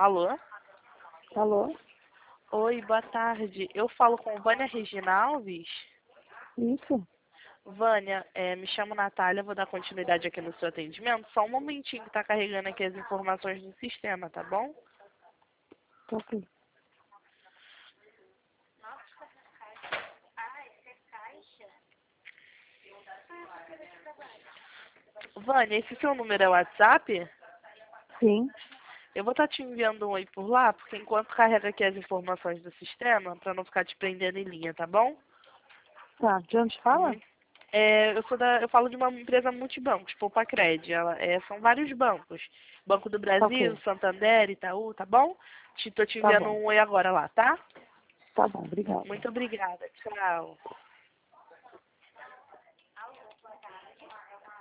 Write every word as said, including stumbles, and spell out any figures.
Alô? Alô? Oi, boa tarde. Eu falo com Vânia Regina Alves. Isso? Vânia, é, me chamo Natália, vou dar continuidade aqui no seu atendimento. Só um momentinho que tá carregando aqui as informações do sistema, tá bom? Tá ok. Vânia, esse seu número é WhatsApp? Sim. Eu vou estar te enviando um oi por lá, porque enquanto carrega aqui as informações do sistema, para não ficar te prendendo em linha, tá bom? Tá. De onde fala? Muito. É, eu, sou da, eu falo de uma empresa multibancos, Poupacred. Ela, é, são vários bancos. Banco do Tá Brasil, ok. Santander, Itaú, tá bom? Te, tô te Tá enviando bom. um oi agora lá, tá? Tá bom, obrigada. Muito obrigada. Tchau.